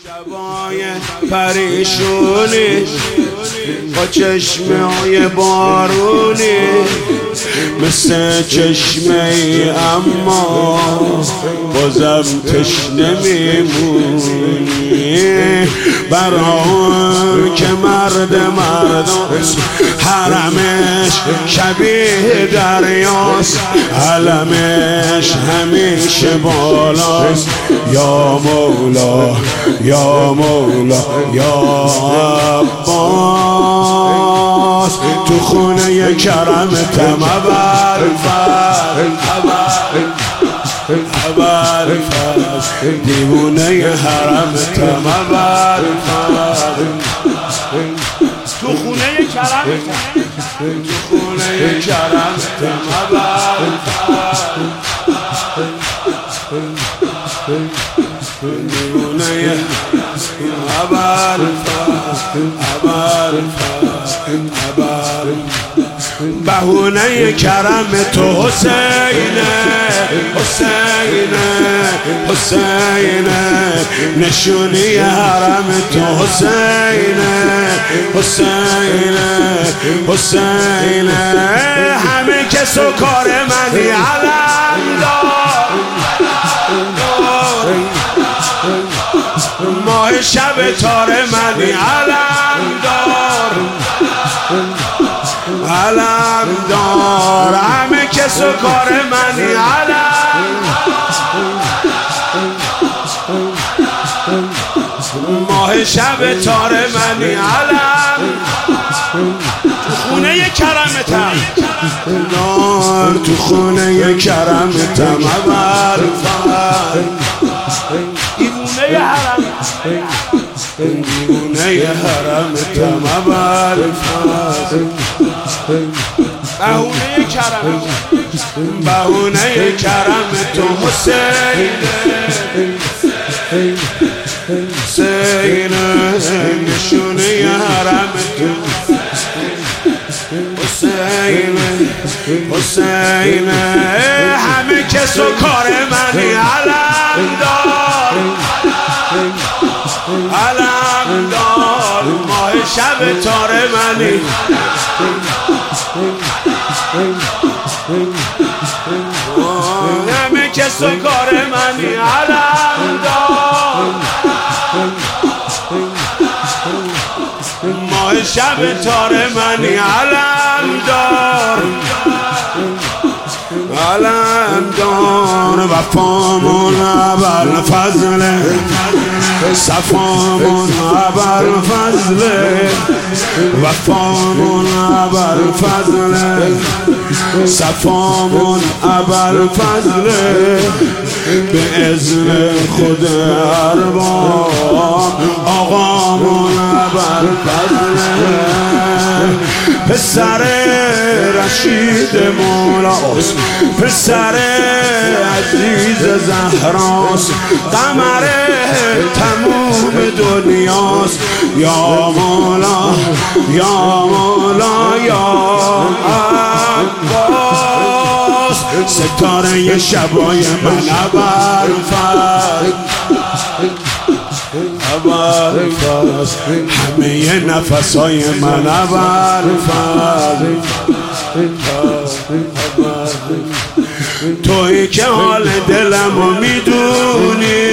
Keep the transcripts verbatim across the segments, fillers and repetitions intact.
شبای پریشونی با چشمه های بارونی مثل چشمه ای اما بازم تشنه میمونی برا اون که مرد مرداست حرمش شبیه دریاست علمش همیشه بالاست یا مولا یا مولا یا عباس تو خونه کرمتم ابوالفضل ابوالفضل دیوونه حرمتم ابوالفضل تو خونه کرمتم تو خونه کرمتم ابوالفضل دیوونه ابوالفضل ابوالفضل بهونه کرم تو حسینه حسینه حسینه نشونی حرم تو حسینه حسینه حسینه همه کس و کار منی علم دار ماه شب تار منی علم دار علم دار همه کس و کار منی علم ماه شب تار منی علم تو خونه کرمتم نار تو خونه کرمتم ابوالفضل دیوونه حرم دیوونه حرمتم ابوالفضل بهونه کرم بهونه کرم تو حسینه حسینه نشونه حرم تو حسینه حسینه همه کس و کار منی علم دار علم دار ماه شب تار منی همه کس و کار منی علم دار ماه شب تار منی علم دار علم دار وفامون ابوالفضل صفامون ابوالفضل وفامون ابوالفضل صفامون ابوالفضل به اذن خود ارباب آقامون ابوالفضل پسر رشید مولاست پسر عزیز زهراست قمر تموم دنیاست یا مولا یا مولا یا عباس ستاره شبای من ابوالفضل ابوالفضل همه نفسای من ابوالفضل تویی که حال دلمو میدونی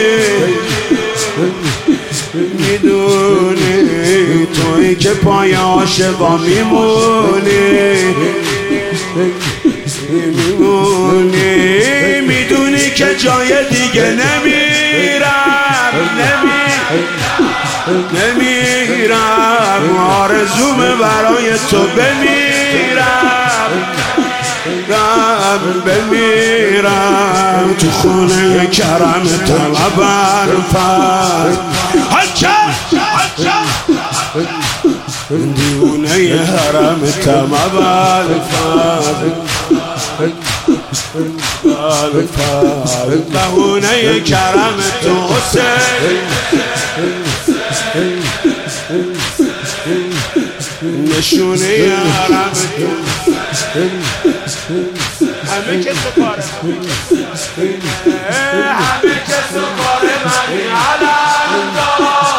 میدونی تویی که پای عاشقا میمونی میمونی میدونی که جای دیگه نمیرم نمیرم آرزومه برای تو بمیرم بمیرم تو خونه کرمتم ابوالفضل دیوونه حرمتم ابوالفضل بهونه کرم تو حسین نشونه حرم تو همه کس و کار همه کس و کار من علم دار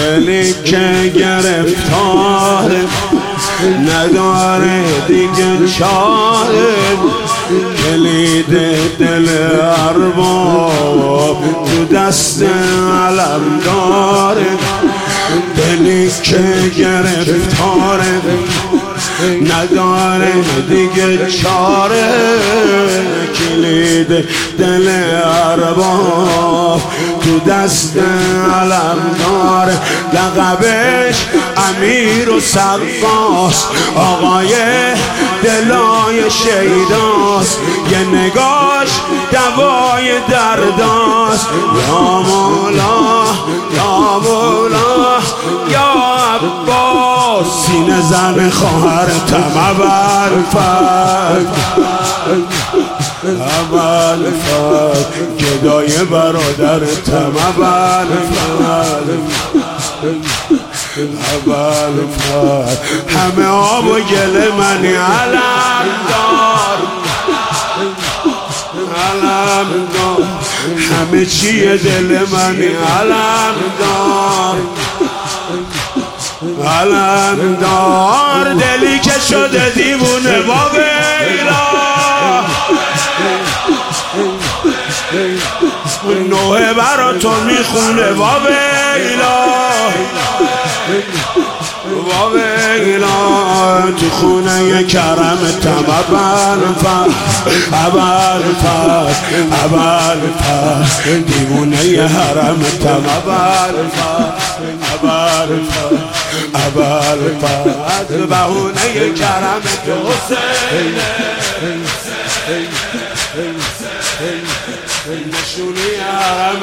دلی که گرفتاره نداره دیگه چاره کلید دل ارباب تو دست علم داره دلی که گرفتاره نداره دیگه چاره کلید دل ارباب تو دست علم داره لقبش امیر و سقاس آقای دلای شیداست یه نگاش دوای درداست یا مولا یا مولا یا عباس سینه زن خواهر تم اول فرد اول فرد گدای برادر تم اول فرد اول فرد همه آب و گل منی علم دار علم دار همه چیه دل منی علم دار علم دار دلی که شده دیوونه با ویلا نوه برا تو میخونه با ویلا با ویلا تو خونه کرم تم اول فرد اول فرد اول فرد دیوونه حرم تم اول فرد اول فرد اول فرد بهونه کرم تو حسینه نشونی حرم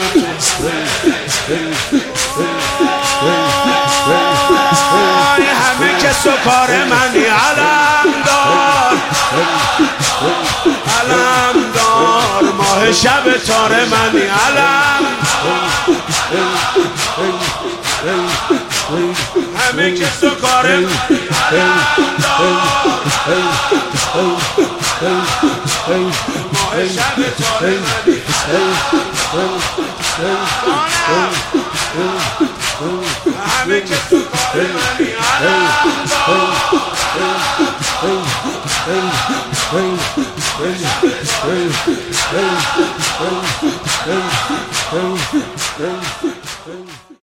همه کس و کار منی علم دار علم دار ماه شب تار منی علم همه کس و کار منی علم دار ماه شب تار منی همه کس و کار منی علم دار